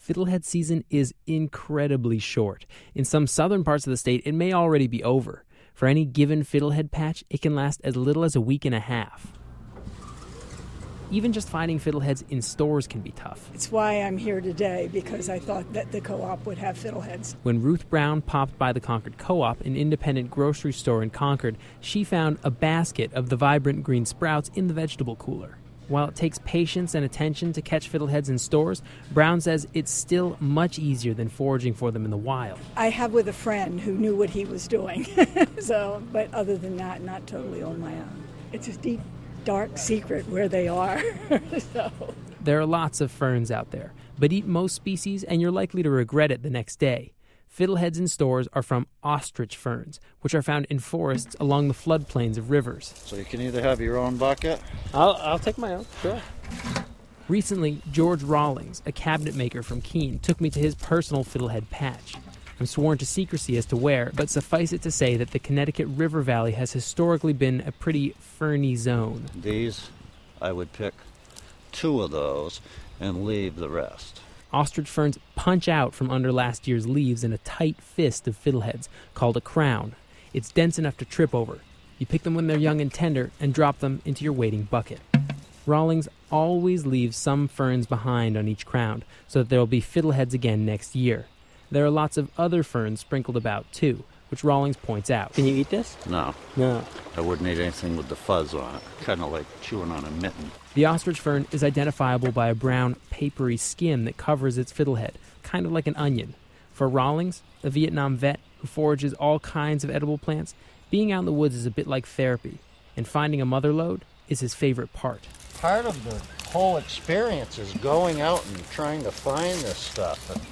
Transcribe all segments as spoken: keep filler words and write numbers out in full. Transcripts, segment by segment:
fiddlehead season is incredibly short. In some southern parts of the state, it may already be over. For any given fiddlehead patch, it can last as little as a week and a half. Even just finding fiddleheads in stores can be tough. It's why I'm here today, because I thought that the co-op would have fiddleheads. When Ruth Brown popped by the Concord Co-op, an independent grocery store in Concord, she found a basket of the vibrant green sprouts in the vegetable cooler. While it takes patience and attention to catch fiddleheads in stores, Brown says it's still much easier than foraging for them in the wild. I have with a friend who knew what he was doing, so, but other than that, not totally on my own. It's a deep, dark secret where they are. so. There are lots of ferns out there, but eat most species and you're likely to regret it the next day. Fiddleheads in stores are from ostrich ferns, which are found in forests along the floodplains of rivers. So you can either have your own bucket. I'll, I'll take my own, sure. Recently, George Rawlings, a cabinet maker from Keene, took me to his personal fiddlehead patch. I'm sworn to secrecy as to where, but suffice it to say that the Connecticut River Valley has historically been a pretty ferny zone. These, I would pick two of those and leave the rest. Ostrich ferns punch out from under last year's leaves in a tight fist of fiddleheads called a crown. It's dense enough to trip over. You pick them when they're young and tender and drop them into your waiting bucket. Rawlings always leaves some ferns behind on each crown so that there will be fiddleheads again next year. There are lots of other ferns sprinkled about, too, which Rawlings points out. Can you eat this? No. No. I wouldn't eat anything with the fuzz on it. Kind of like chewing on a mitten. The ostrich fern is identifiable by a brown, papery skin that covers its fiddlehead, kind of like an onion. For Rawlings, a Vietnam vet who forages all kinds of edible plants, being out in the woods is a bit like therapy, and finding a mother lode is his favorite part. Part of the whole experience is going out and trying to find this stuff. And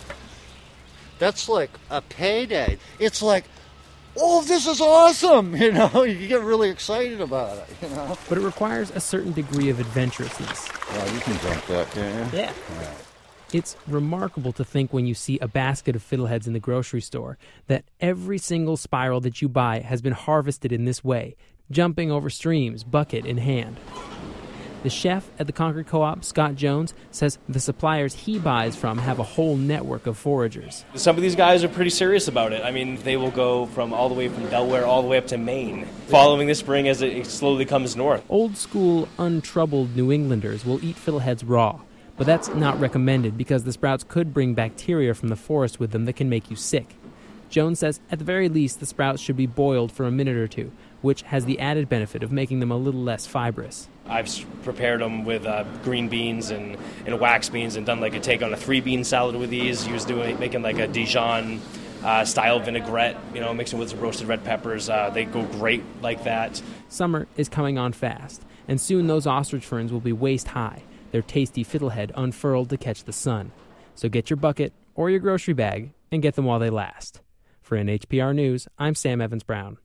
that's like a payday. It's like, oh, this is awesome, you know? You get really excited about it, you know? But it requires a certain degree of adventurousness. Yeah, you can jump that, can't you? Yeah. Yeah. It's remarkable to think when you see a basket of fiddleheads in the grocery store that every single spiral that you buy has been harvested in this way, jumping over streams, bucket in hand. The chef at the Concord Co-op, Scott Jones, says the suppliers he buys from have a whole network of foragers. Some of these guys are pretty serious about it. I mean, they will go from all the way from Delaware all the way up to Maine, following the spring as it slowly comes north. Old-school, untroubled New Englanders will eat fiddleheads raw, but that's not recommended because the sprouts could bring bacteria from the forest with them that can make you sick. Jones says at the very least the sprouts should be boiled for a minute or two, which has the added benefit of making them a little less fibrous. I've prepared them with uh, green beans and, and wax beans and done like a take on a three-bean salad with these. Used doing making like a Dijon uh, style vinaigrette, you know, mixing with some roasted red peppers. Uh, they go great like that. Summer is coming on fast, and soon those ostrich ferns will be waist high, their tasty fiddlehead unfurled to catch the sun. So get your bucket or your grocery bag and get them while they last. For N H P R News, I'm Sam Evans-Brown.